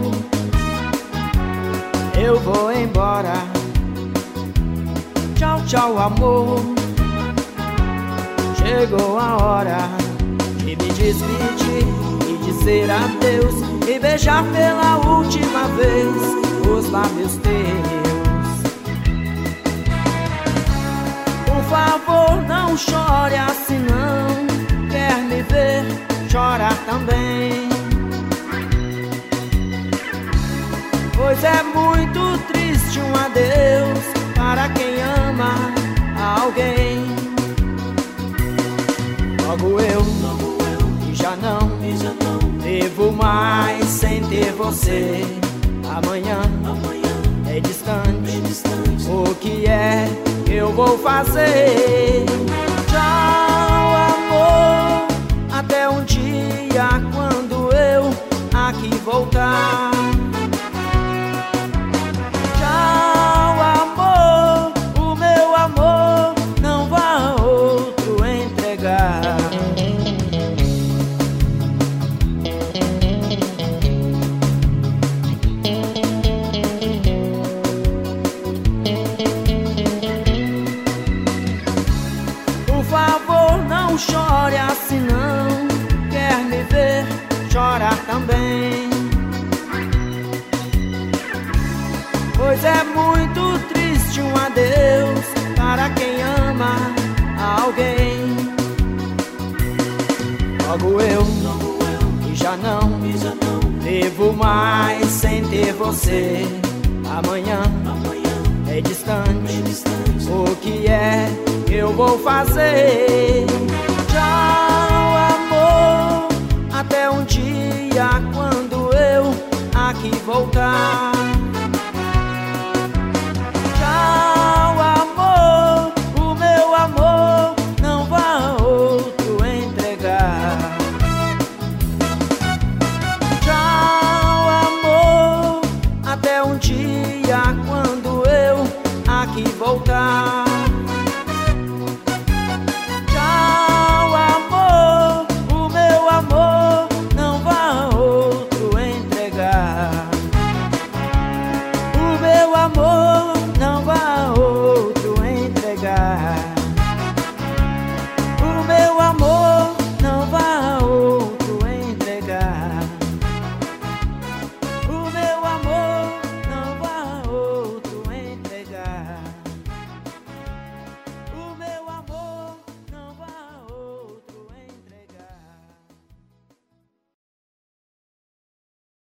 eu vou embora. Tchau, tchau, amor. Chegou a hora de me despedir e dizer adeus, e beijar pela última vez os lábios teus. Por favor, não chore assim não. Quer me ver chorar também? Pois é muito triste um adeus para quem ama alguém. Logo eu, que já não devo mais sem ter você. Amanhã é distante, o que é que eu vou fazer? Tchau, amor, até um dia quando eu aqui voltar. Tchau, amor, o meu amor não vá a outro entregar. Por favor, não chore assim não. Quer me ver chorar também? Pois é muito triste um adeus para quem ama alguém. Logo eu, que já não devo mais sem ter você. Amanhã é distante, o que é que eu vou fazer? Tchau, amor, até um dia quando eu aqui voltar.